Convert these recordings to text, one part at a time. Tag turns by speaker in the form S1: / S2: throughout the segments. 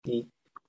S1: 你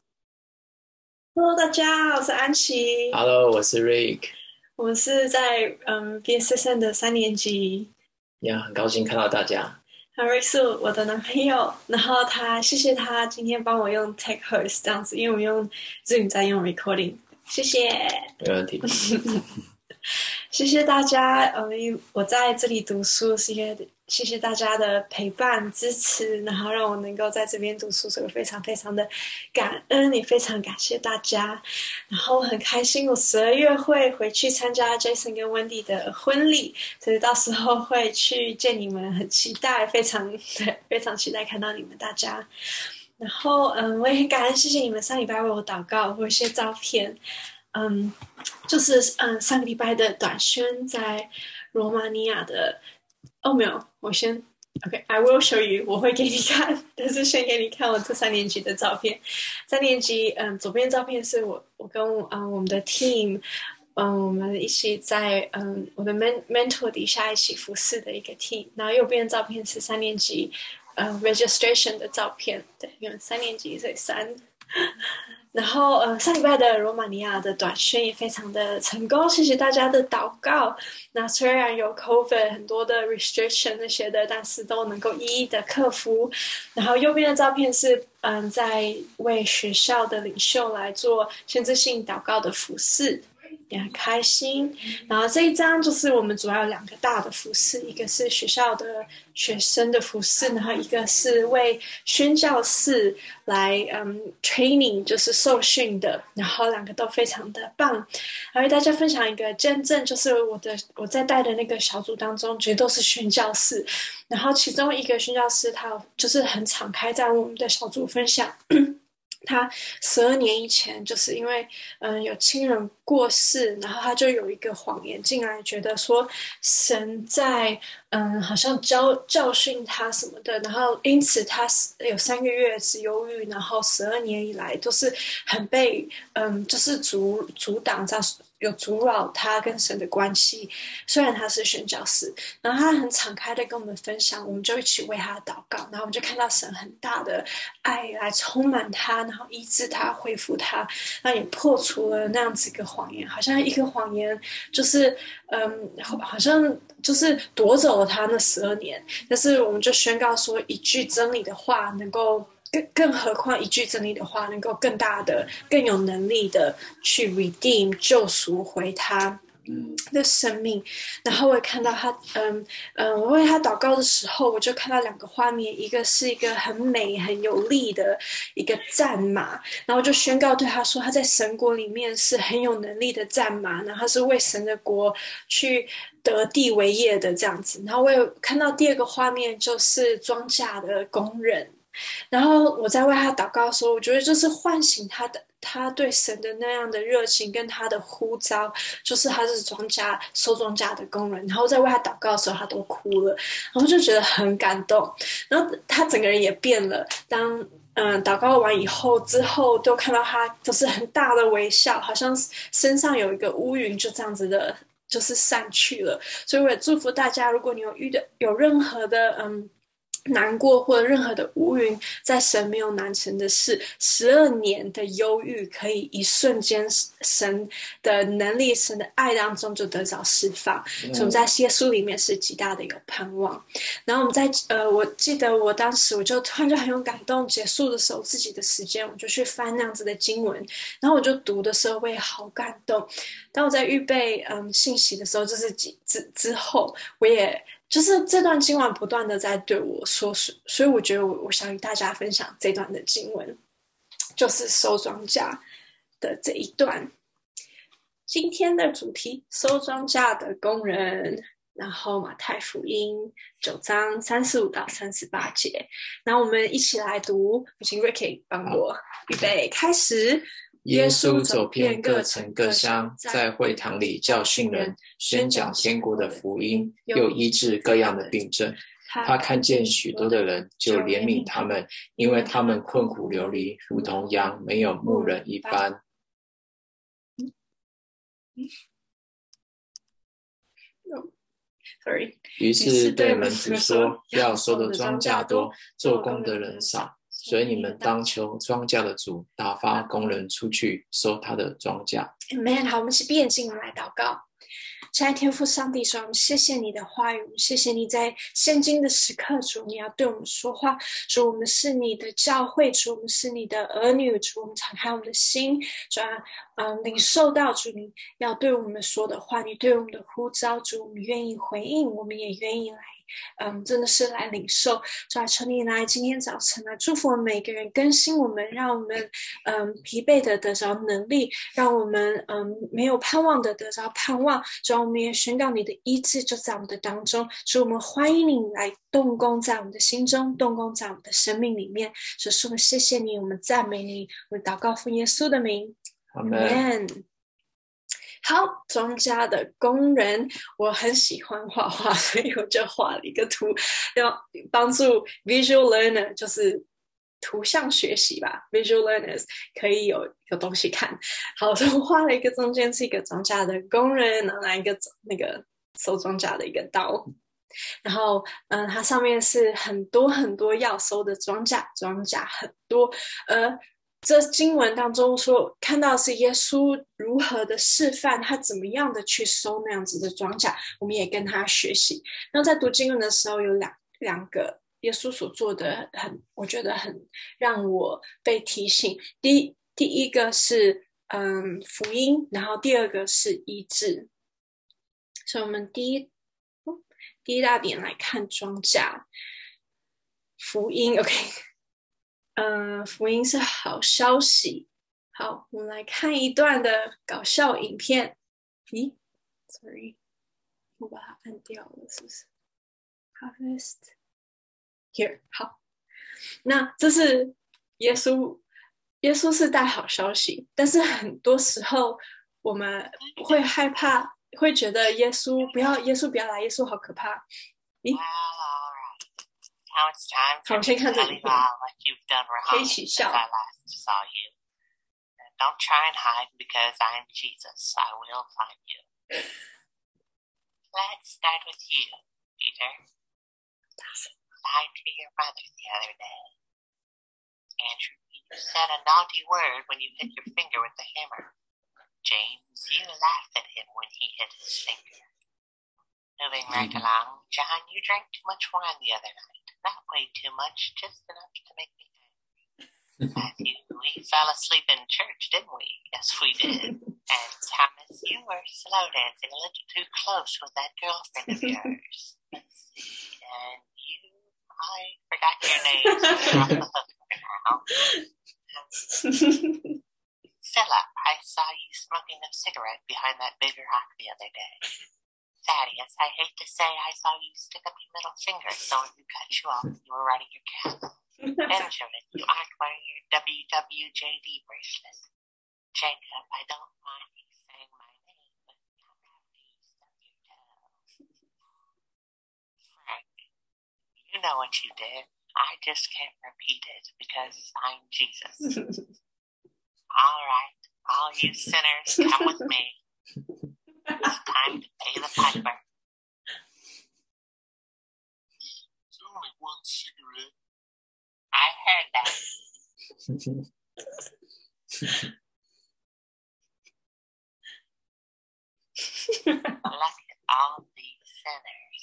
S2: Hello，大家好，我是安琪，
S1: Hello，我是 Rick，
S2: 我们是在BSSN 的3年级。
S1: 呀，很高兴看到大家，
S2: Rick 是我的男朋友，然后谢谢他今天帮我用 Take Hers 这样子，因为我们用 Zoom 在用 recording，谢谢。
S1: 没问题。
S2: 谢谢大家，因为我在这里读书是因为谢谢大家的陪伴支持，然后让我能够在这边读书，所以我非常非常的感恩，也非常感谢大家。然后很开心，我12月会回去参加 Jason 跟 Wendy 的婚礼，所以到时候会去见你们，很期待，非常期待看到你们大家。然后我也很感恩，谢谢你们上礼拜为我祷告，我有一些照片。嗯，上个礼拜的短宣在罗马尼亚的。哦，没有，我先 OK，I will show you，我会给你看，但是先给你看我这3年级的照片。三年级，左边照片是我跟我们的 team，我们一起在我的 mentor 底下一起服侍的一个 team，然后右边的照片是3年级registration 的照片，对，因为3年级所以3。然后上礼拜的罗马尼亚的短宣也非常的成功，谢谢大家的祷告。那虽然有 COVID 很多的 restriction 那些的，但是都能够一一的克服。然后右边的照片是在为学校的领袖来做先知性祷告的服饰。也很开心。然后这一张就是我们主要有2个大的服饰，一个是学校的学生的服饰，然后一个是为宣教士来training，就是受训的，然后2个都非常的棒。然后与大家分享一个见证，就是我在带的那个小组当中，绝都是宣教士，然后其中一个宣教士他就是很敞开在我们的小组分享。他12年以前就是因为有亲人过世，然后他就有一个谎言进来，觉得说神在好像教训他什么的，然后因此他有3个月是忧郁，然后12年以来都是很被就是阻挡在有阻扰他跟神的关系。虽然他是宣教士，然后他很敞开的跟我们分享，我们就一起为他祷告，然后我们就看到神很大的爱来充满他，然后医治他，恢复他，那也破除了那样子一个谎言，好像一个谎言就是好像就是夺走了他那12年，但是我们就宣告说，一句真理的话能够。更何况一句真理的话，能够更大的、更有能力的去 redeem 救赎回他的生命。然后我也看到他，我为他祷告的时候，我就看到2个画面，一个是一个很美、很有力的一个战马，然后就宣告对他说，他在神国里面是很有能力的战马，然后他是为神的国去得地为业的这样子。然后我有看到第2个画面，就是庄稼的工人。然后我在为他祷告的时候，我觉得就是唤醒他对神的那样的热情跟他的呼召，就是他是收庄稼的工人。然后在为他祷告的时候，他都哭了，然后就觉得很感动。然后他整个人也变了。当祷告完之后都看到他就是很大的微笑，好像身上有一个乌云就这样子的，就是散去了。所以我也祝福大家，如果你有任何的难过或者任何的乌云，在神没有难成的事，12年的忧郁可以一瞬间神的能力、神的爱当中就得着释放。所以我们在耶稣里面是极大的有盼望。然后我们我记得我当时我就突然就很有感动，结束的时候自己的时间我就去翻那样子的经文，然后我就读的时候我也好感动。当我在预备信息的时候，就是之后我也。就是这段经文不断的在对我说，所以我觉得我想与大家分享这段的经文，就是收庄稼的这一段。今天的主题：收庄稼的工人。然后马太福音9章35到38节，然后我们一起来读，请 Ricky 帮我预备开始。
S1: 耶稣走遍各城各乡，在会堂里教训人，宣讲天国的福音，又医治各样的病症。他看见许多的人，就怜悯他们，因为他们困苦流离，如同羊没有牧人一般。
S2: Sorry，
S1: 于是对门徒说：要收的庄稼多，做工的人少， 所以你们当求庄稼的主打发工人出去收他的庄稼。
S2: Amen。 好，我们是闭眼睛，我们来祷告。亲爱的天父上帝，主，我们谢谢你的话语，我们谢谢你在现今的时刻，主，你要对我们说话。主，我们是你的教会，主，我们是你的儿女，主，我们敞开我们的心，主，领受到主你要对我们说的话，你对我们的呼召，主，我们愿意回应，我们也愿意来真的是来领受。主啊，求你来今天早晨来祝福我们每个人，更新我们，让我们疲惫的得着能力，让我们没有盼望的得着盼望。主啊，我们也宣告你的医治就在我们的当中。主，我们欢迎你来动工在我们的心中，动工在我们的生命里面。主，我们谢谢你，我们赞美你，我们祷告奉耶稣的名，
S1: 阿们。
S2: 好，庄稼的工人，我很喜欢画画，所以我就画了一个图，要帮助 visual learner， 就是图像学习吧 ，visual learners 可以有东西看。好，所以我画了一个中间是一个庄稼的工人，然后拿一个那个收庄稼的一个刀，然后它上面是很多很多要收的庄稼很多，这经文当中说看到是耶稣如何的示范，他怎么样的去收那样子的庄稼，我们也跟他学习。那在读经文的时候有两个耶稣所做的我觉得很让我被提醒。第一个是福音，然后第二个是医治。所以我们第一大点来看庄稼福音 OK。福音是好消息。好，我们来看一段的搞笑影片。Sorry， 我把它按掉了，是不是 ？Harvest here。好，那这是耶稣是带好消息，但是很多时候我们会害怕，会觉得耶稣不要来，耶稣好可怕。
S3: Now it's time for me to tell you all what you've done wrong since I last saw you. And don't try and hide because I'm Jesus. I will find you. Let's start with you, Peter. Lied to your mother the other day. Andrew, you said a naughty word when you hit your finger with the hammer. James, you laughed at him when he hit his finger. Moving right along, John, you drank too much wine the other night. Not way too much, just enough to make me angry. Matthew, we fell asleep in church, didn't we? Yes, we did. And Thomas, you were slow dancing a little too close with that girlfriend of yours. Let's see, and you, I forgot your name, so you're off the hook now. Philip, I saw you smoking a cigarette behind that big rock the other day. Thaddeus, I hate to say I saw you stick up your middle finger so when you cut you off you were riding your camel. Benjamin, you aren't wearing your WWJD bracelet. Jacob, I don't mind you saying my name, but you don't have to stub your toe. Frank, you know what you did. I just can't repeat it because I'm Jesus. All right, all you sinners, come with me. It's time to pay the piper. It's only one cigarette. I heard that. Look at all these sinners.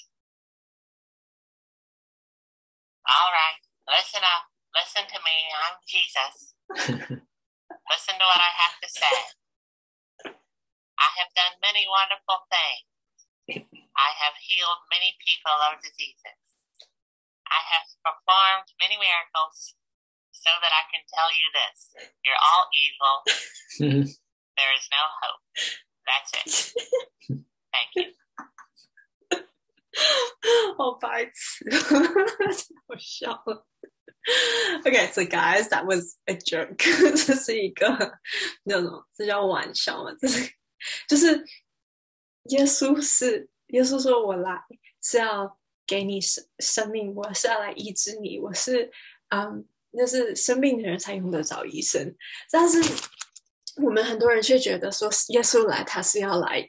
S3: All right, listen up. Listen to me. I'm Jesus. Listen to what I have to say. I have done many wonderful things. I have healed many people of diseases. I have performed many miracles so that I can tell you this. You're all evil. There is no hope. That's it. Thank you.
S2: 好白痴，好笑了。Okay, so guys, that was a joke. 这是一个那种，这叫玩笑吗？就是耶稣说我来是要给你生命，我是要来医治你，我是就是生病的人才用得着医生。但是我们很多人却觉得说耶稣来他是要来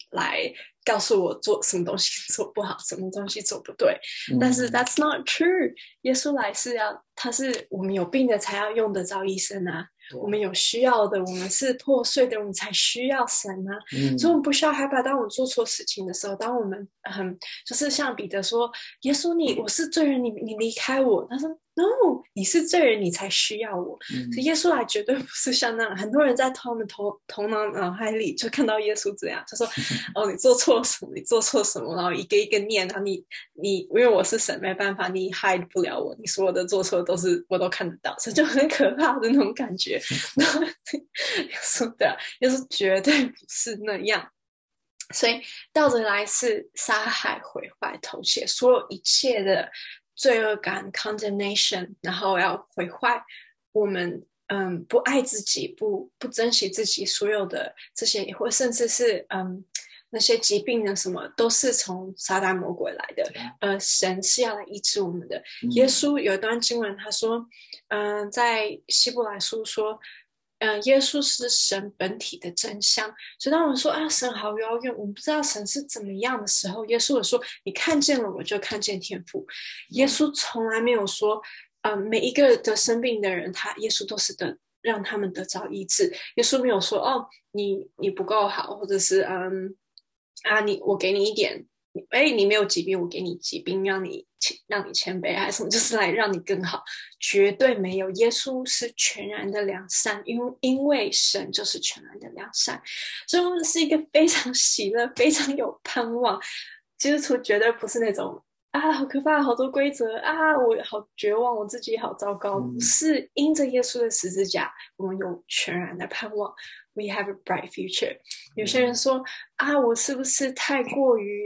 S2: 来告诉我做什么东西做不好，什么东西做不对。但是 that's not true。耶稣来是他是我们有病的才要用得着医生啊。我们有需要的，我们是破碎的，我们才需要神啊。所以我们不需要害怕，当我们做错事情的时候，当我们就是像彼得说，耶稣我是罪人，你离开我。他说 no， 你是罪人，你才需要我。所以耶稣来绝对不是像那样，很多人在他们头脑海里就看到耶稣这样，就说哦，你做错什么，你做错什么，然后一个一个念，然后你因为我是神，没办法，你 hide 不了我，你所有的做错我都看得到，所以就很可怕的那种感觉。然后耶稣的耶稣绝对不是那样。所以到着来是杀害、毁坏、偷窃，所有一切的罪恶感 condemnation， 然后要毁坏我们不爱自己，不珍惜自己，所有的这些，或甚至是那些疾病呢，什么都是从撒旦魔鬼来的。神是要来医治我们的。耶稣有一段经文，他说在希伯来书说耶稣是神本体的真相。所以当我们说神好遥远，我们不知道神是怎么样的时候，耶稣有说你看见了我就看见天父。耶稣从来没有说每一个得生病的人耶稣都是让他们得着医治。耶稣没有说你不够好，或者是我给你一点，你没有疾病，我给你疾病，让你谦卑还是什么，就是来让你更好。绝对没有。耶稣是全然的良善，因为神就是全然的良善。所以我们是一个非常喜乐、非常有盼望。基督徒绝对不是那种好可怕，好多规则我好绝望，我自己好糟糕。不是，因着耶稣的十字架，我们有全然的盼望。We have a bright future。 有些人说我是不是太过于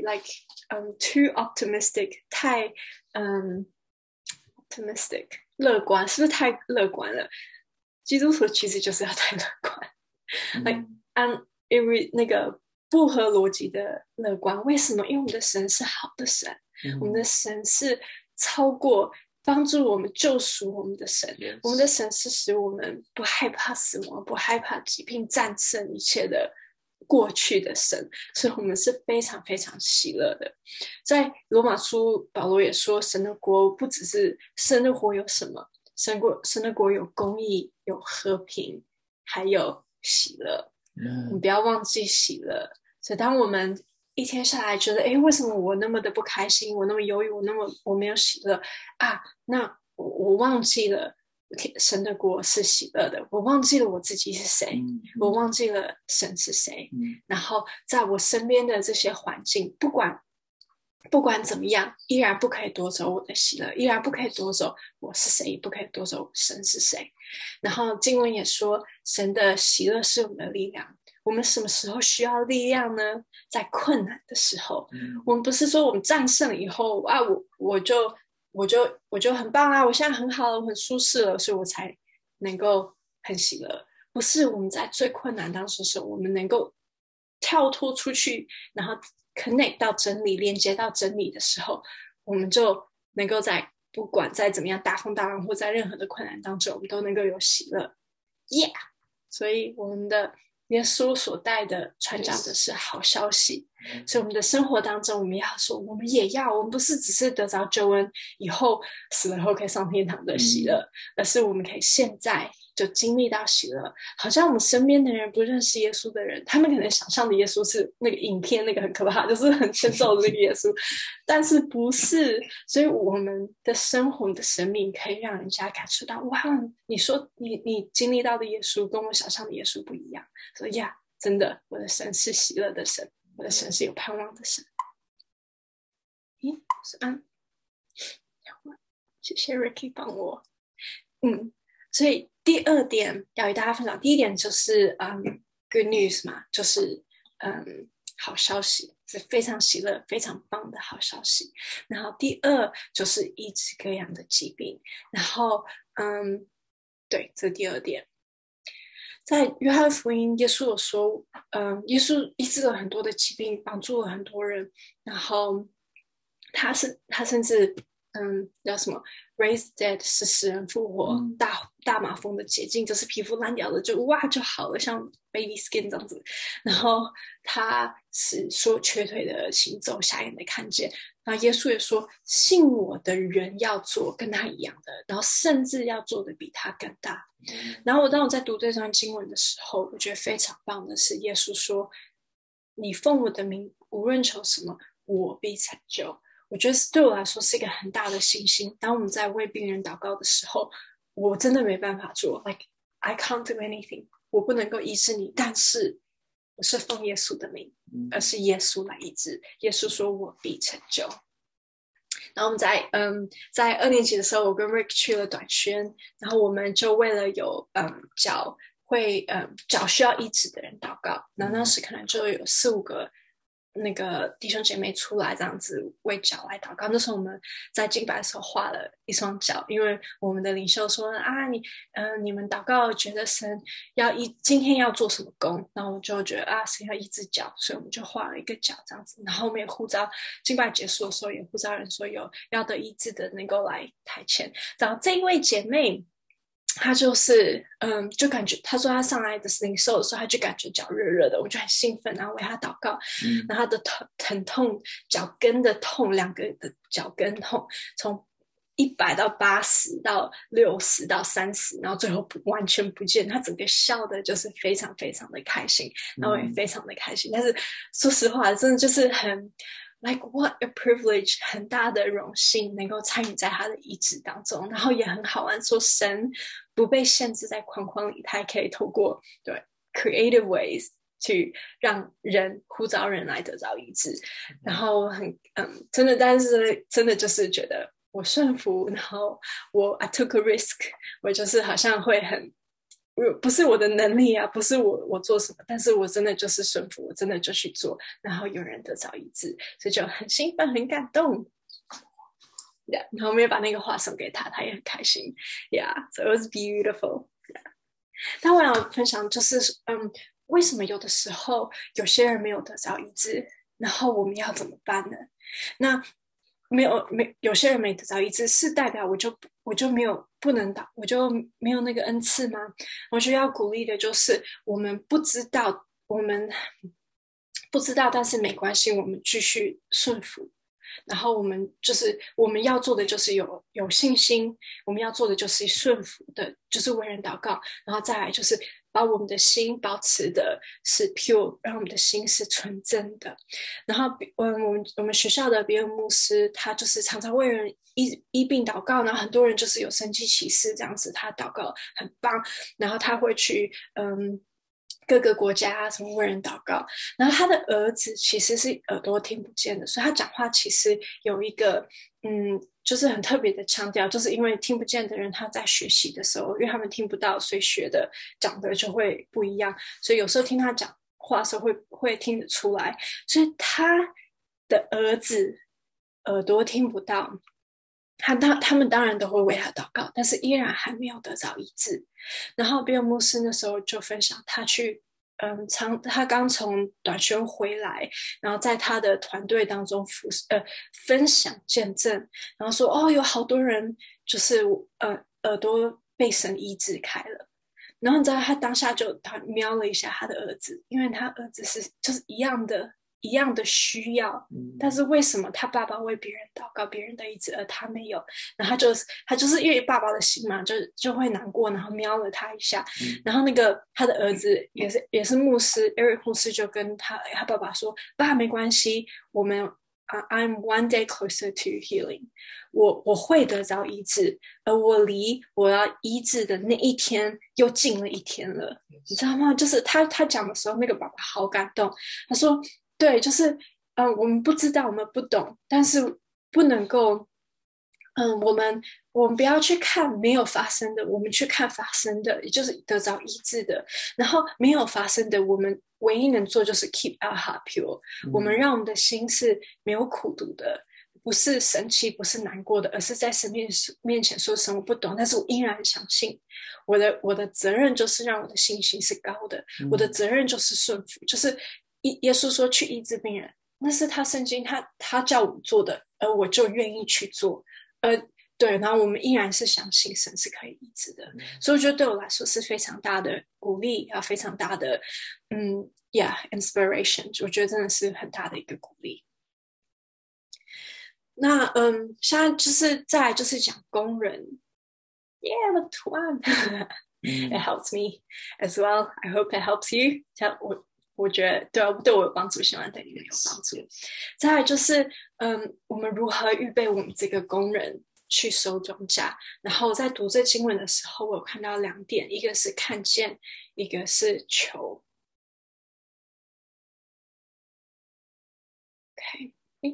S2: too optimistic， 太optimistic 乐观，是不是太乐观了？基督徒其实就是要太乐观因为那个不合逻辑的乐观。为什么？因为我们的神是好的神，我们的神是超过帮助我们救赎我们的神。我们的神是使我们不害怕死亡，不害怕疾病，战胜一切的过去的神。所以我们是非常非常喜乐的。在罗马书保罗也说，神的国不只是神的国有什么，神的国有公义，有和平，还有喜乐。你不要忘记喜乐。所以当我们一天下来觉得为什么我那么的不开心，我那么忧郁，我没有喜乐那我忘记了神的国是喜乐的，我忘记了我自己是谁，我忘记了神是谁。然后在我身边的这些环境，不管怎么样，依然不可以夺走我的喜乐，依然不可以夺走我是谁，不可以夺走神是谁。然后经文也说，神的喜乐是我们的力量。我们什么时候需要力量呢？在困难的时候。我们不是说我们战胜了以后我就很棒我现在很好了，我很舒适了，所以我才能够很喜乐。不是，我们在最困难当时的时候，我们能够跳脱出去，然后 connect 到真理，连接到真理的时候，我们就能够不管在怎么样大风大浪，或在任何的困难当中，我们都能够有喜乐。所以我们的耶稣所带的传讲的是好消息。所以我们的生活当中，我们要说，我们也要，我们不是只是得着救恩以后死了后可以上天堂的喜乐，而是我们可以现在就经历到喜乐。好像我们身边的人不认识耶稣的人，他们可能想象的耶稣是那个影片那个很可怕，就是很欠揍的那个耶稣，但是不是。所以我们的生活的生命可以让人家感受到，哇，你说你经历到的耶稣跟我想象的耶稣不一样。所以真的，我的神是喜乐的神，我的神是有盼望的神。是谢谢 Ricky 帮我。所以第二点要与大家分享，第一点就是good news 嘛，就是好消息，是非常喜乐非常棒的好消息。然后第二就是医治各样的疾病。然后对，这是第二点。在约翰福音，耶稣有说耶稣医治了很多的疾病，帮助了很多人。然后他甚至叫什么 raise dead 是使人复活，大麻风的捷径就是皮肤烂掉的就哇就好了，像 baby skin 这样子。然后他是说瘸腿的行走，瞎眼的看见。然后耶稣也说，信我的人要做跟他一样的，然后甚至要做的比他更大。然后当我在读这段经文的时候，我觉得非常棒的是耶稣说，你奉我的名无论求什么，我必成就。我觉得对我来说是一个很大的信心。当我们在为病人祷告的时候，我真的没办法做 like I can't do anything， 我不能够医治你，但是我是奉耶稣的名，而是耶稣来医治。耶稣说我必成就。然后我们在2年级的时候，我跟 Rick 去了短宣，然后我们就为了有脚需要医治的人祷告。然后那时可能就有4-5个那个弟兄姐妹出来这样子为脚来祷告。那时候我们在敬拜的时候画了一双脚，因为我们的领袖说你们祷告觉得神今天要做什么工，然后我就觉得神要医治脚，所以我们就画了一个脚这样子。然后我们也呼召敬拜结束的时候也呼召人说有要得医治的能够来台前。然后这一位姐妹他就是就感觉他说他上来的领受的时候他就感觉脚热热的，我就很兴奋，然后为他祷告。然后他的疼痛脚跟的痛，2个的脚跟痛从100到80到60到30，然后最后完全不见。他整个笑的就是非常非常的开心，然后也非常的开心。但是说实话真的就是很like what a privilege， 很大的荣幸能够参与在他的医治当中。然后也很好玩，说神不被限制在框框里，他也可以透过对 creative ways 去让人呼召人来得到医治。然后真的，但是真的就是觉得我顺服，然后I took a risk， 我就是好像会不是我的能力不是我做什么，但是我真的就是顺服，我真的就去做，然后有人得到医治，所以就很兴奋很感动。然后我们也把那个画送给他，他也很开心。So it was beautiful。但我想分享就是为什么有的时候有些人没有得到医治，然后我们要怎么办呢？那有些人没得到医治，是代表我就没有不能祷，我就没有那个恩赐吗？我觉得要鼓励的就是我们不知道，但是没关系，我们继续顺服。然后我们要做的就是有信心，我们要做的就是顺服的，就是为人祷告，然后再来就是把我们的心保持的是 pure， 让我们的心是纯真的。然后我们学校的别的牧师，他就是常常为人医病祷告，然后很多人就是有神迹奇事这样子，他祷告很棒。然后他会去各个国家什么为人祷告。然后他的儿子其实是耳朵听不见的，所以他讲话其实有一个就是很特别的腔调，就是因为听不见的人他在学习的时候，因为他们听不到，所以讲的就会不一样，所以有时候听他讲话的时候会听得出来。所以他的儿子耳朵听不到，他们当然都会为他祷告，但是依然还没有得到医治。然后比尔牧师那时候就分享他去他刚从短宣回来，然后在他的团队当中分享见证，然后说有好多人就是耳朵被神医治开了。然后你知道他当下他瞄了一下他的儿子，因为他儿子就是一样的需要，但是为什么他爸爸为别人祷告别人的医治而他没有？然后他就是因为爸爸的心嘛，就会难过，然后瞄了他一下。然后那个他的儿子也是牧师 Eric 牧师就跟他爸爸说，爸没关系，我们I'm one day closer to healing， 我会得到医治，而我离我要医治的那一天又近了1天了，你知道吗？就是他讲的时候，那个爸爸好感动，他说对，就是我们不知道，我们不懂，但是不能够我们不要去看没有发生的，我们去看发生的，也就是得着医治的。然后没有发生的，我们唯一能做就是 keep our heart pure，我们让我们的心是没有苦毒的，不是生气，不是难过的，而是在神面前说神我不懂，但是我依然相信。我的责任就是让我的信心是高的，我的责任就是顺服，就是耶稣说去医治病人，那是他圣经他叫我做的，而我就愿意去做。 对，然后我们依然是相信神是可以医治的，所以我觉得对我来说是非常大的鼓励啊，非常大的inspiration， 我觉得真的是很大的一个鼓励。那现在再来就是讲工人 the 图案it helps me as well. I hope it helps you. 我觉得对我有帮助，希望对你们有帮助。再来就是我们如何预备我们这个工人去收庄稼。然后在读这经文的时候，我有看到2点，一个是看见，一个是求。OK，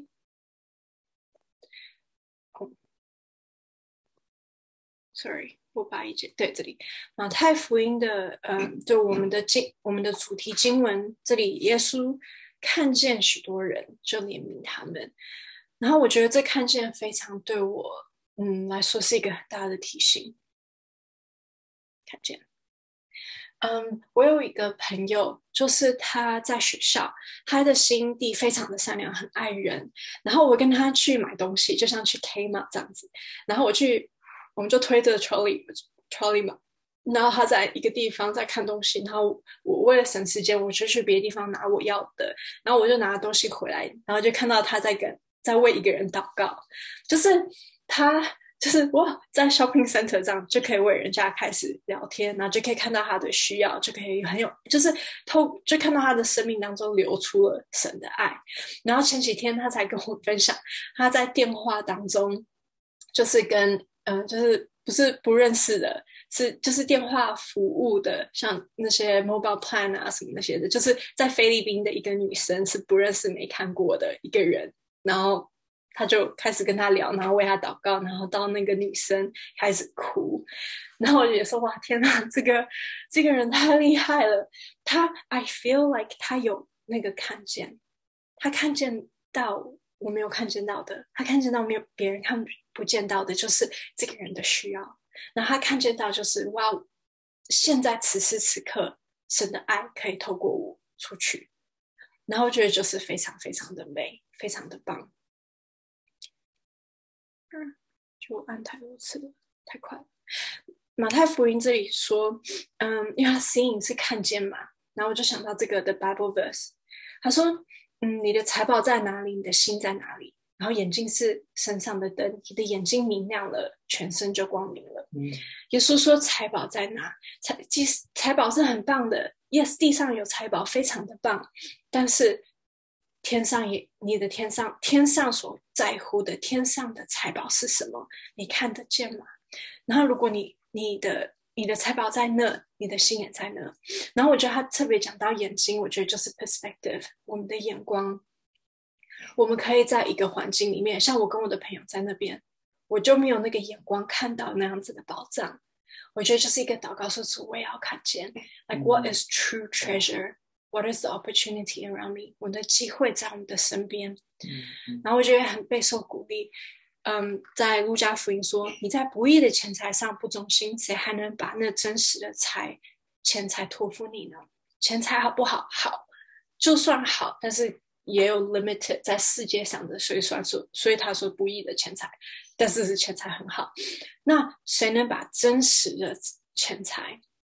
S2: sorry， 我把一节对这里马太福音的就我们的主题经文这里，耶稣看见许多人就怜悯他们。然后我觉得这看见非常对我来说是一个很大的提醒。看见我有一个朋友，就是他在学校，他的心地非常的善良，很爱人。然后我跟他去买东西，就像去 Kmart 这样子，然后我们就推着 trolley 嘛，然后他在一个地方在看东西，然后我为了省时间，我就去别的地方拿我要的，然后我就拿东西回来，然后就看到他在为一个人祷告，就是他就是哇，在 shopping center 这样就可以为人家开始聊天，然后就可以看到他的需要，就可以就是就看到他的生命当中流出了神的爱。然后前几天他才跟我分享，他在电话当中就是跟就是不是不认识的，就是电话服务的，像那些 mobile plan 啊什么那些的，就是在菲律宾的一个女生，是不认识没看过的一个人，然后他就开始跟他聊，然后为他祷告，然后到那个女生开始哭，然后我就说哇天哪，这个人太厉害了，I feel like 他有那个看见，他看见到我没有看见到的，他看见到没有别人看不见到的，就是这个人的需要，然后他看见到就是哇，现在此时此刻神的爱可以透过我出去，然后我觉得就是非常非常的美，非常的棒。就按太多次了，太快了。马太福音这里说因为他 seeing 是看见嘛，然后我就想到这个的 Bible verse， 他说你的财宝在哪里，你的心在哪里，然后眼睛是身上的灯，你的眼睛明亮了，全身就光明了。耶稣说财宝在哪，财宝是很棒的， yes， 地上有财宝非常的棒，但是天上所在乎的天上的财宝是什么，你看得见吗？然后如果你的财宝在那，你的心也在那。然后我觉得他特别讲到眼睛，我觉得就是 perspective， 我们的眼光，我们可以在一个环境里面，像我跟我的朋友在那边，我就没有那个眼光看到那样子的宝藏。我觉得就是一个祷告，说主我也要看见 like what is true treasure， what is the opportunity around me， 我的机会在我们的身边。然后我觉得很备受鼓励。在路加福音说，你在不义的钱财上不忠心，谁还能把那真实的钱财托付你呢？钱财好不好？好，就算好，但是也有 limited 在世界上的，所以他说不义的钱财，但是钱财很好。那谁能把真实的钱财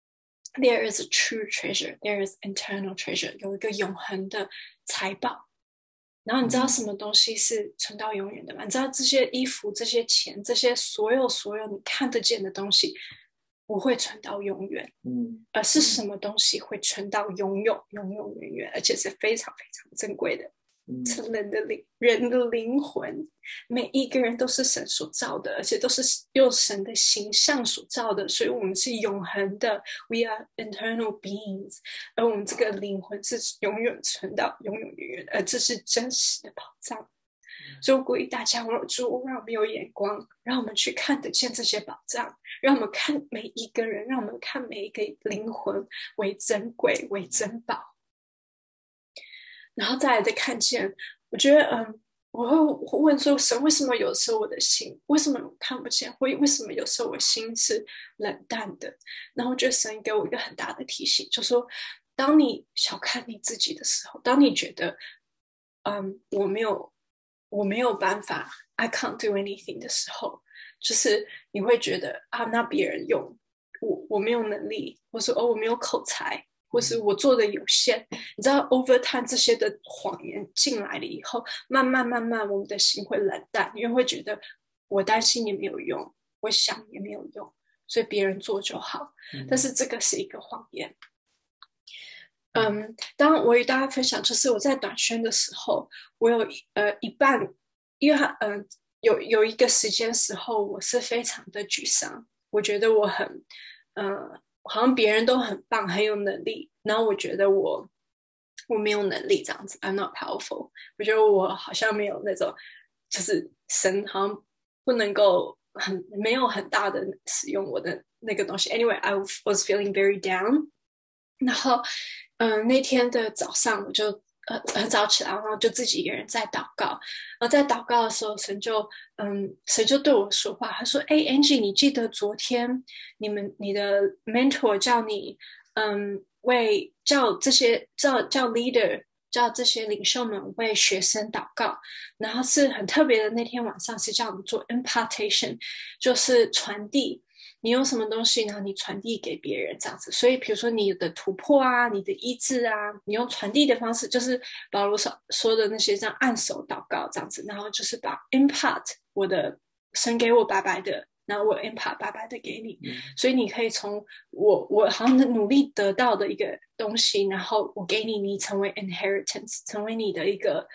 S2: ，there is a true treasure, there is eternal treasure， 有一个永恒的财宝。然后你知道什么东西是存到永远的吗？你知道这些衣服、这些钱、这些所有你看得见的东西不会存到永远，而是什么东西会存到永永远，而且是非常非常珍贵的。是人的灵魂，每一个人都是神所造的，而且都是用神的形象所造的，所以我们是永恒的 ，We are eternal beings， 而我们这个灵魂是永远存到永远，而这是真实的宝藏。所以我鼓励大家，主让我们有眼光，让我们去看得见这些宝藏，让我们看每一个人，让我们看每一个灵魂为珍贵，为珍宝。然后再来的看见，我觉得我会问说，神为什么有时候我的心为什么我看不见，为什么有时候我心是冷淡的？然后我觉得神给我一个很大的提醒，就说当你小看你自己的时候，当你觉得我没有办法 I can't do anything 的时候， 就是你会觉得啊，那别人用我没有能力，或是我没有口才，或是我做的有限。你知道 over time 这些的谎言进来了以后，慢慢我们的心会冷淡，因为会觉得我担心也没有用，我想也没有用，所以别人做就好。但是这个是一个谎言。当然我与大家分享，就是我在短宣的时候，我有一半，因为有一个时间时候，我是非常的沮丧，我觉得我很好像别人都很棒，很有能力，然后我觉得我没有能力这样子 ，I'm not powerful， 我觉得我好像没有那种，就是神好像不能够没有很大的使用我的那个东西。Anyway, I was feeling very down。然后，那天的早上我就很早起来，然后就自己一个人在祷告。然后在祷告的时候，神就对我说话，他说：“Angie， 你记得昨天你的 mentor 叫你叫这些叫 leader 叫这些领袖们为学生祷告，然后是很特别的。那天晚上是叫我们做 impartation， 就是传递。”你有什么东西，然后你传递给别人这样子。所以比如说你的突破啊，你的医治啊，你用传递的方式，就是保罗说的那些这样按手祷告这样子，然后就是把 impart 我的神给我白白的，然后我 impart 白白的给你。所以你可以从我好像努力得到的一个东西，然后我给你，你成为 inheritance， 成为你的一个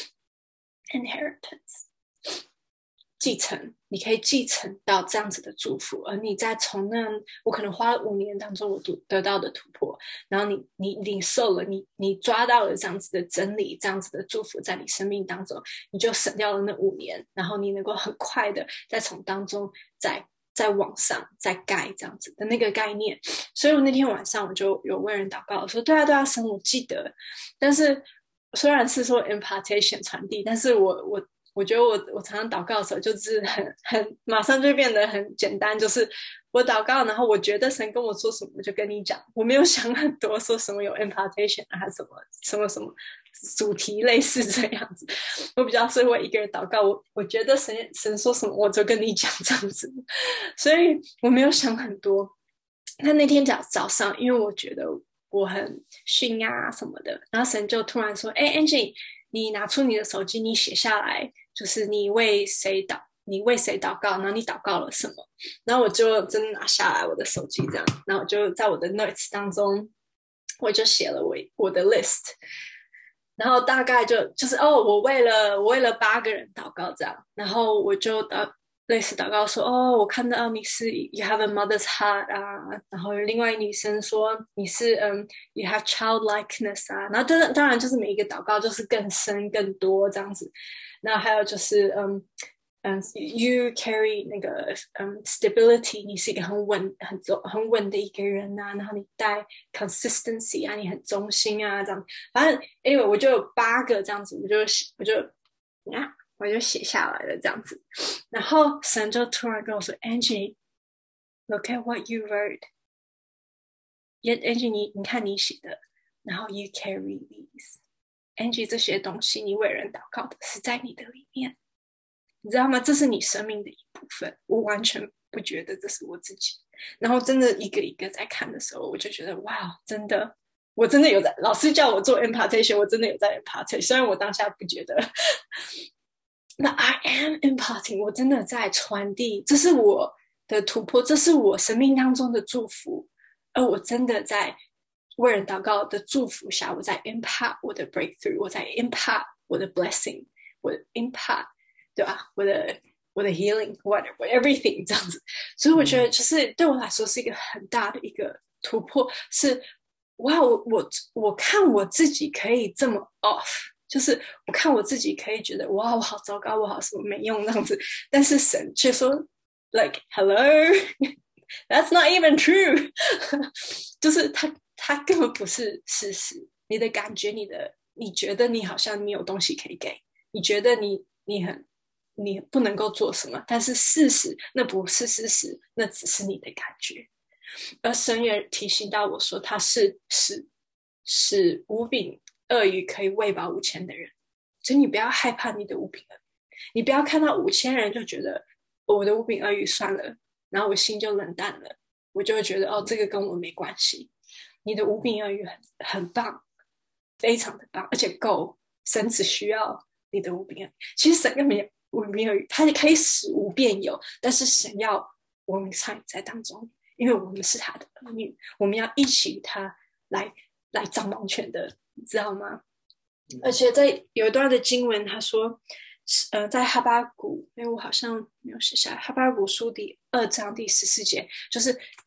S2: inheritance。继承，你可以继承到这样子的祝福，而你再从那我可能花了5年当中我得到的突破，然后你领受了，你抓到了这样子的真理，这样子的祝福在你生命当中，你就省掉了那5年，然后你能够很快的再从当中再往上再盖这样子的那个概念。所以我那天晚上我就有为人祷告，我说对啊神，我记得。但是虽然是说 impartation 传递，但是我觉得我常常祷告的时候，就是很马上就变得很简单，就是我祷告，然后我觉得神跟我说什么，我就跟你讲，我没有想很多，说什么有 impartation 啊，还是什么主题类似这样子。我比较是会一个人祷告，我觉得神说什么，我就跟你讲这样子，所以我没有想很多。那天早上，因为我觉得我很逊啊什么的，然后神就突然说：“Angie， 你拿出你的手机，你写下来。”就是你为谁祷告，然后你祷告了什么？然后我就真的拿下来我的手机这样，然后我就在我的 notes 当中，我就写了我的 list， 然后大概就是我为了8个人祷告这样，然后我就类似祷告说我看到你是 you have a mother's heart 啊，然后另外女生说你是you have childlikeness 啊，然后当然就是每一个祷告就是更深更多这样子。那还有就是you carry 那个stability， 你是一个很稳的一个人啊，然后你带 consistency 啊，你很忠心啊，这样。反正anyway我就有8个这样子，我就写下来了这样子。然后神就突然跟我说 Angie look at what you wrote， Angie 你看你写的，然后 you carry these Angie 这些东西你为人祷告的是在你的里面，你知道吗？这是你生命的一部分。我完全不觉得这是我自己，然后真的一个一个在看的时候，我就觉得哇，真的我真的有在，老师叫我做 impartation， 我真的有在 impartation， 虽然我当下不觉得。那 I am imparting， 我真的在传递，这是我的突破，这是我生命当中的祝福，而我真的在为人祷告的祝福下，我在 impart 我的 breakthrough， 我在 impart 我的 blessing， 我的 impart 对吧，我的 healing whatever everything 这样子。所以我觉得就是对我来说是一个很大的一个突破，是哇我看我自己可以这么 off， 就是我看我自己可以觉得哇我好糟糕，我好什么没用这样子，但是神却说 like hello that's not even true 就是它根本不是事实，你的感觉你觉得你好像你有东西可以给，你觉得你不能够做什么，但是事实那不是事实，那只是你的感觉。而神也提醒到我说他是使五饼鳄鱼可以喂饱5000的人，所以你不要害怕你的五饼鳄鱼，你不要看到5000人就觉得我的无柄恶语算了，然后我心就冷淡了，我就会觉得这个跟我没关系。你的无柄恶语很棒，非常的棒，而且够，神只需要你的无柄恶语。其实神根本无柄恶语，他可以使无变有，但是神要我们参与在当中，因为我们是他的儿女，我们要一起与他来掌王权的，你知道吗？而且在有一段的经文他说在哈巴谷，我好像没有写下来，哈巴谷书第2章第14节，就是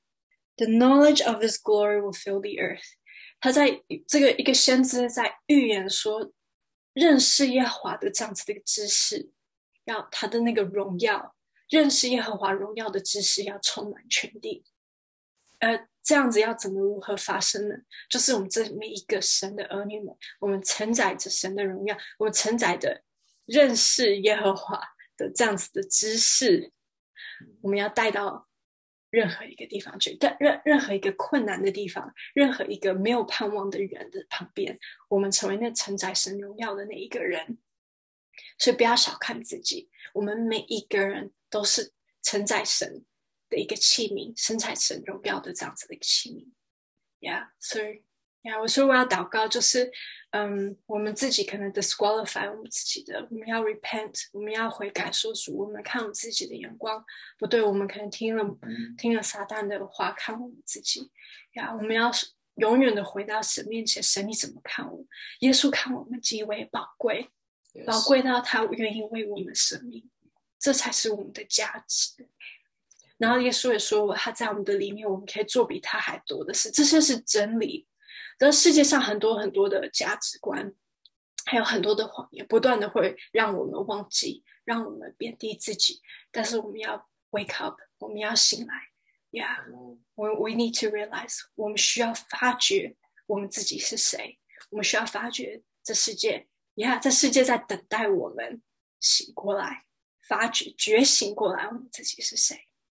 S2: The knowledge of his glory will fill the earth。 他在这个一个先知在预言说，认识耶和华的这样子的一个知识，要他的那个荣耀，认识耶和华荣耀的知识要充满全地。这样子要如何发生呢？就是我们这每一个神的儿女们，我们承载着神的荣耀，我们承载着认识耶和华的这样子的知识，我们要带到任何一个地方去，任何一个困难的地方，任何一个没有盼望的人的旁边，我们成为那承载神荣耀的那一个人。所以不要小看自己，我们每一个人都是承载神的一个器皿，承载神荣耀的这样子的一个器皿。所以我说我要祷告，就是我们自己可能 disqualify 我们自己的，我们要 repent， 我们要悔改说主，我们看我们自己的眼光不对，我们可能听了撒旦的话，看我们自己我们要永远的回到神面前，神你怎么看我？耶稣看我们极为宝贵，宝贵到他愿意为我们舍命，这才是我们的价值。然后耶稣也说他在我们的里面，我们可以做比他还多的事，这些是真理。这世界上很多很多的价值观，还有很多的谎言，不断的会让我们忘记，让我们贬低自己，但是我们要 wake up， 我们要醒来。we need to realize， 我们需要发觉我们自己是谁，我们需要发觉这世界这世界在等待我们醒过来，发觉觉醒过来我们自己是谁。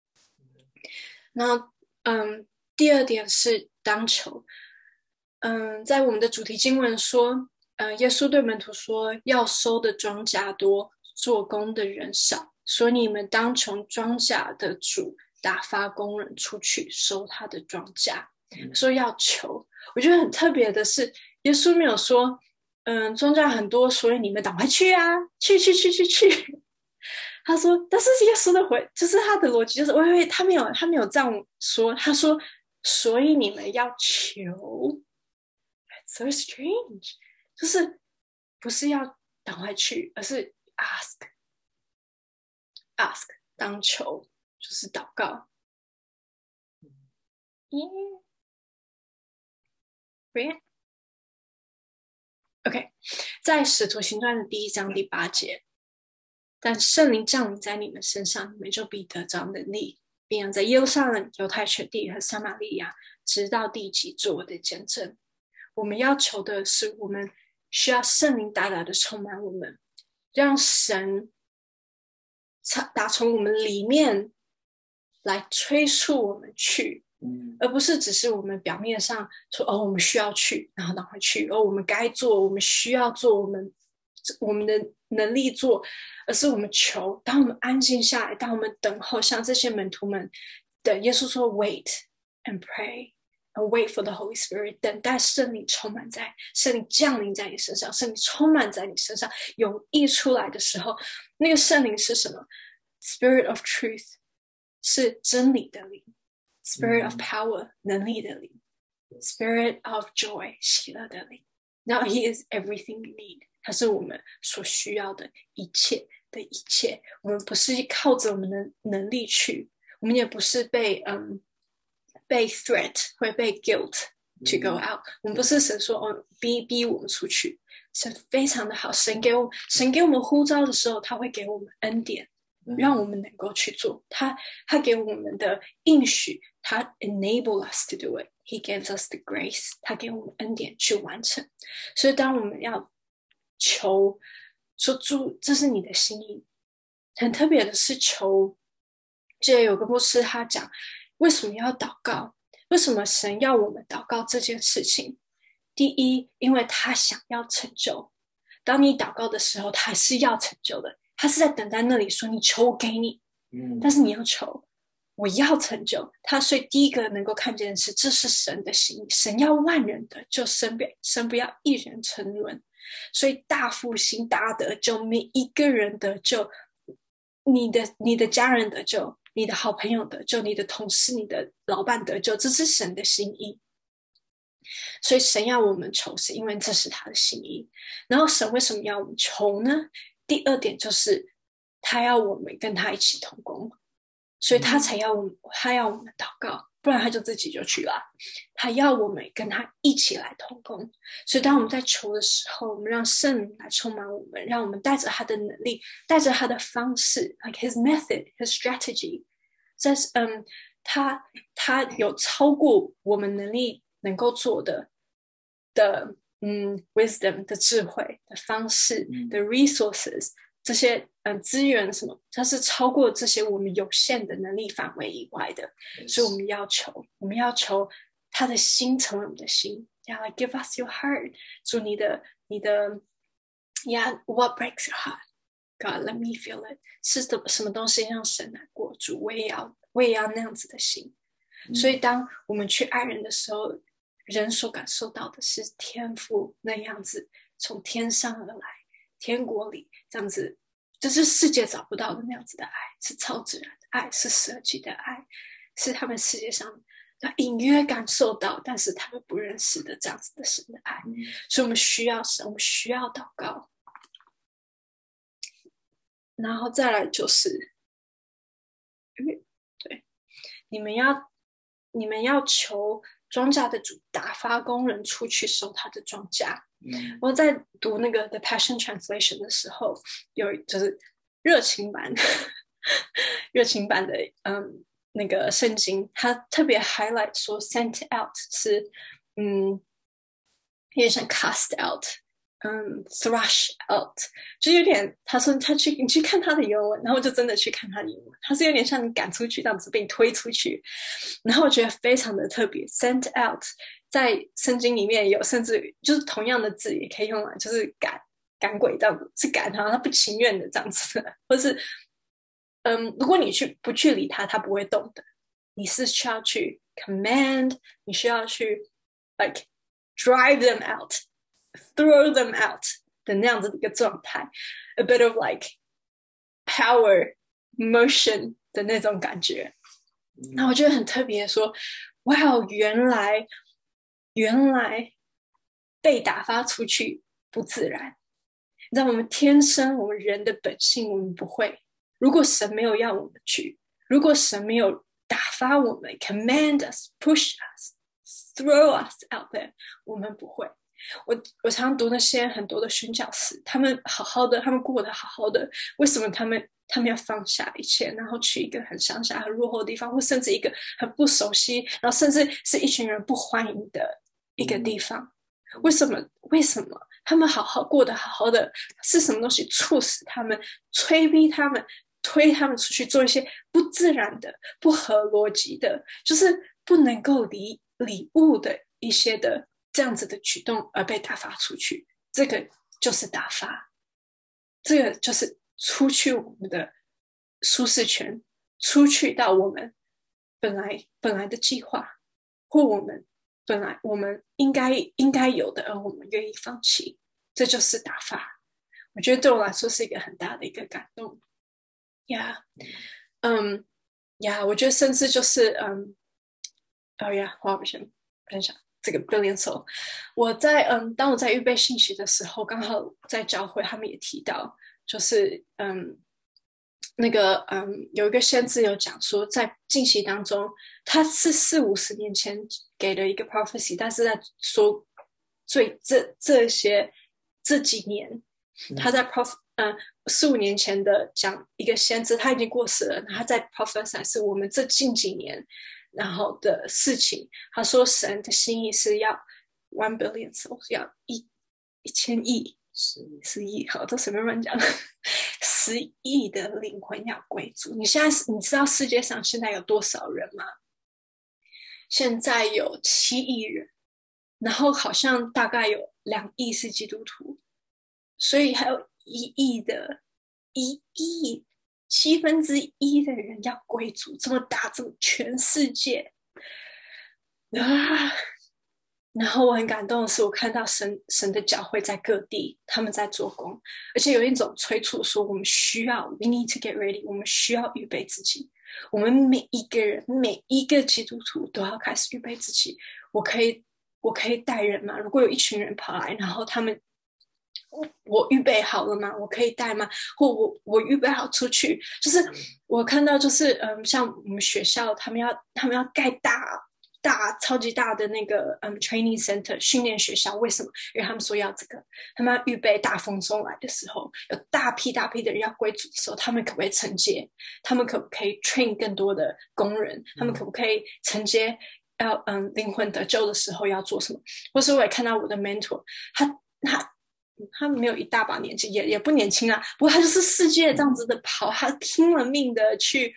S2: 那第二点是当求。在我们的主题经文说，耶稣对门徒说，要收的庄稼多，做工的人少，所以你们当从庄稼的主打发工人出去收他的庄稼。说要求，我觉得很特别的是，耶稣没有说庄稼很多，所以你们赶快去啊，去。他说，但是耶稣的就是他的逻辑就是，他没有这样说，他说，所以你们要求。So strange， 就是不是要赶快去，而是 ask 当求，就是祷告。OK， 在使徒行传的第1章第8节，但圣灵降临在你们身上，你们就必得着能力，并要在耶路撒冷、犹太全地和撒玛利亚，直到地极做我的见证。我们要求的是，我们需要圣灵大大的充满我们，让神打从我们里面来催促我们去，而不是只是我们表面上说我们需要去，然后赶快去，我们该做，我们需要做，我们的能力做，而是我们求。当我们安静下来，当我们等候，像这些门徒们等耶稣说 wait and pray。And wait for the Holy Spirit， 等待圣灵圣灵降临在你身上，圣灵充满在你身上，涌溢出来的时候，那个圣灵是什么？ Spirit of Truth 是真理的灵， Spirit of Power 能力的灵， Spirit of Joy 喜乐的灵。Now He is everything we need， 他是我们所需要的一切的一切。我们不是靠着我们的能力去，我们也不是被 threat 会被 guilt to go out， 我们不是神说逼我们出去，神非常的好，神给我们呼召的时候，他会给我们恩典，让我们能够去做，他给我们的应许，他 enable us to do it， he gives us the grace， 他给我们恩典去完成。所以当我们要求说主，这是你的心意，很特别的是求，这有个牧师他讲为什么要祷告？为什么神要我们祷告这件事情？第一，因为他想要成就。当你祷告的时候，他是要成就的，他是在等待那里说：“你求我给你， 但是你要求我要成就他，所以第一个能够看见的是这是神的心意，神要万人得救，神不要一人沉沦，所以大复兴大得救，每一个人得救，你的家人得救，你的好朋友得救，你的同事你的老板得救，这是神的心意。所以神要我们求，是因为这是他的心意。然后神为什么要我们求呢？第二点就是他要我们跟他一起同工，所以他要我们祷告，不然他就自己就去了。他要我们跟他一起来同工，所以当我们在求的时候，我们让圣灵来充满我们，让我们带着他的能力，带着他的方式 like his method, his strategy， 他有超过我们能力能够做的wisdom 的智慧的方式的 resources， 这些资源什么，它是超过这些我们有限的能力范围以外的。所以我们要求他的心成为我们的心。Yeah, like give us your heart. 主你的 Yeah, what breaks your heart? God, let me feel it. 是什么东西让神来过主？我也要那样子的心。所以当我们去爱人的时候，人所感受到的是天父那样子从天上而来，天国里这样子，就是世界找不到的那样子的爱，是超自然的爱，是舍己的爱，是他们世界上隐约感受到但是他们不认识的这样子的神的爱。所以我们需要神，我们需要祷告。然后再来就是对，你们要求庄稼的主打发工人出去收他的庄稼。我在读那个 The Passion Translation 的时候，有就是热情版的那个圣经，他特别 highlight 说 sent out 是有点像 cast out。thrash out 就有点，他说你去看他的原文，然后我就真的去看他的原文，他是有点像你赶出去这样子，被你推出去。然后我觉得非常的特别 sent out 在圣经里面有，甚至就是同样的字也可以用来就是赶鬼这样子，是赶他不情愿的这样子的，或是如果你不去理他，他不会动的。你是需要去 command， 你需要去 like drive them out，throw them out 的那样子的一个状态 ，a bit of like power motion 的那种感觉。那我觉得很特别，说，哇，原来被打发出去不自然。你知道，我们天生我们人的本性，我们不会。如果神没有要我们去，如果神没有打发我们 ，command us，push us，throw us out there， 我们不会。我常读那些很多的宣教士，他们好好的，他们过得好好的，为什么他们要放下一切，然后去一个很乡下、很落后的地方，或甚至一个很不熟悉，然后甚至是一群人不欢迎的一个地方？为什么他们过得好好的？是什么东西促使他们、催逼他们、推他们出去做一些不自然的、不合逻辑的，就是不能够理悟的一些的这样子的举动而被打发出去？这个就是打发，这个就是出去我们的舒适圈，出去到我们本来的计划，或我们应该有的，而我们愿意放弃，这就是打发。我觉得对我来说是一个很大的一个感动。我觉得甚至就是我先分享这个 Billion Soul。当我在预备信息的时候，刚好在教会他们也提到，就是有一个先知有讲说，在禁期当中，他是40-50年前给的一个 prophecy， 但是在说这几年，他在4-5年前的讲一个先知，他已经过世了，他在 prophesy 是我们这近几年然后的事情。他说神的心意是要1 billion souls， 要1000亿10亿，好，都随便乱讲，10亿的灵魂要归主。你知道世界上现在有多少人吗？现在有7亿人，然后好像大概有2亿是基督徒，所以还有1亿 1/7的人要归主，这么大，这么全世界啊！然后我很感动的是，我看到神的教会在各地，他们在做工，而且有一种催促说，我们需要 ，we need to get ready， 我们需要预备自己。我们每一个人，每一个基督徒都要开始预备自己。我可以带人吗？如果有一群人跑来，然后他们，我预备好了吗？我可以带吗？或我预备好出去？就是我看到，就是像我们学校，他们要盖超级大的那个training center 训练学校，为什么？因为他们说要这个，他们要预备大丰收来的时候，有大批的人要归主的时候，他们可不可以承接？他们可不可以 train 更多的工人？他们可不可以承接要灵魂得救的时候要做什么？或是我也看到我的 mentor， 他没有一大把年纪，也不年轻啦，不过他就是世界这样子的跑，他拼了命的去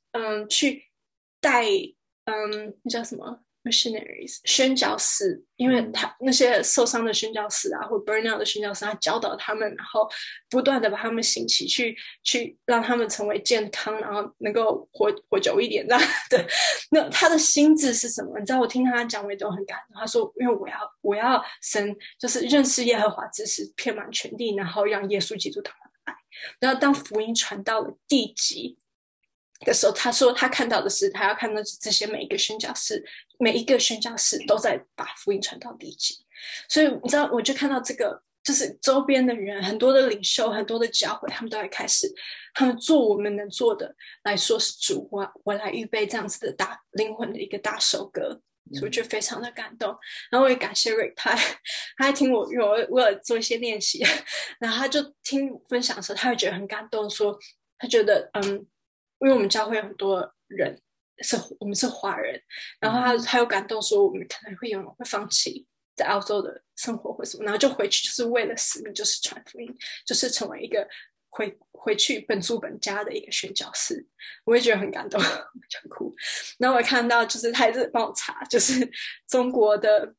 S2: 带那叫什么 missionaries 宣教士，因为他那些受伤的宣教士啊，或 burn out 的宣教士，他教导他们，然后不断的把他们兴起，去让他们成为健康，然后能够活久一点这样的。那他的心智是什么？你知道，我听他讲，我也都很感动。他说，因为我要神，就是认识耶和华之时，遍满全地，然后让耶稣基督他们爱。然后当福音传到了地极的时候，他说他看到的是，他要看到这些每一个宣教士都在把福音传到地极。所以你知道，我就看到这个，就是周边的人，很多的领袖，很多的教会，他们都在开始，他们做我们能做的，来说是主，我来预备这样子的大灵魂的一个大首歌。所以我觉得非常的感动。然后我也感谢瑞，他还听我有做一些练习，然后他就听分享的时候，他会觉得很感动，说他觉得因为我们教会有很多人我们是华人，然后他有感动说我们可能会有人会放弃在澳洲的生活或什么，然后就回去，就是为了使命，就是传福音，就是成为一个回去本族本家的一个宣教士。我也觉得很感动，很酷。然后我看到就是他一直帮我查，就是中国的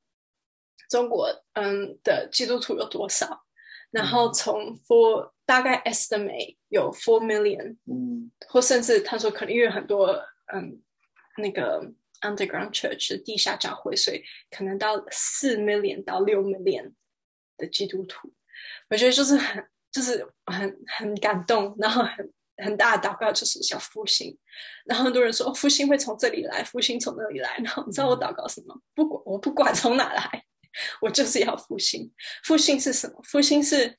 S2: 基督徒有多少，然后从大概 estimate 有4 million，或甚至他说可能因为很多那个 underground church 的地下教会，所以可能到4 million 到6 million 的基督徒。我觉得就是很感动，然后很大的祷告就是要复兴。然后很多人说复兴会从这里来，复兴从那里来，然后你知道我祷告什么？我不管从哪来，我就是要复兴。复兴是什么？复兴是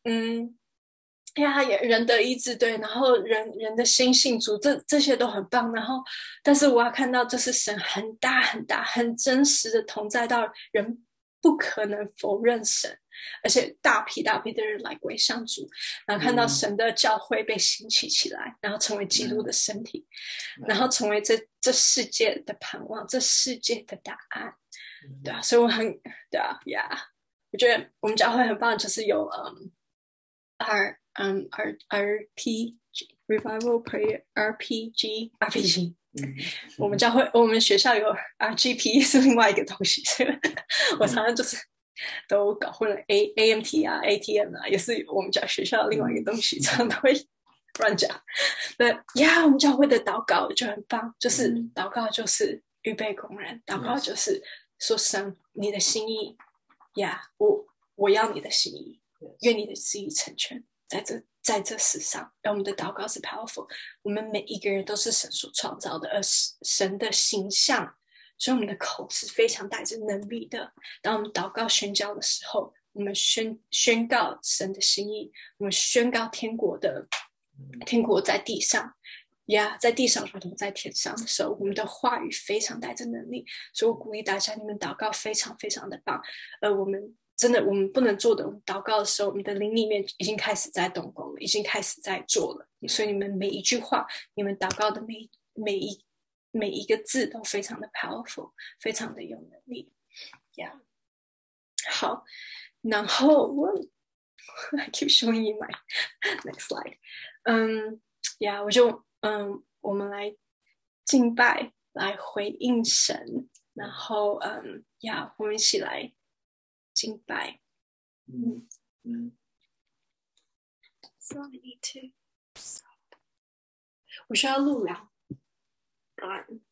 S2: 人的医治，对，然后人的心信主，这些都很棒。然后，但是我要看到这是神很大很大很真实的同在，到人不可能否认神，而且大批的人来归向主，然后看到神的教会被兴起起来，然后成为基督的身体，然后成为这世界的盼望，这世界的答案。对啊，所以我很对啊呀，我觉得我们教会很棒，就是有RPG Revival Prayer RPG，我们教会我们学校有 RGP 是另外一个东西，所以我常常就是都搞混了 AMT 啊 ATM 啊，也是我们学校另外一个东西，常常都会乱讲。我们教会的祷告就很棒，就是祷告就是预备工人，祷告就是说神你的心意我要你的心意，愿你的旨意成全在这世上。而我们的祷告是 powerful， 我们每一个人都是神所创造的，而神的形象，所以我们的口是非常带着能力的。当我们祷告宣教的时候，我们宣告神的心意，我们宣告天国在地上在地上如同在天上的时候，我们的话语非常带着能力。所以我鼓励大家，你们祷告非常非常的棒。我们不能做的，我们祷告的时候，我们的灵里面已经开始在动工了，已经开始在做了。所以你们每一句话，你们祷告的每一个字都非常的 powerful， 非常的有能力。好，然后I keep showing you my next slide。我就我们来敬拜，来回应神，然后我们一起来敬拜。So I need to 我需要录两段。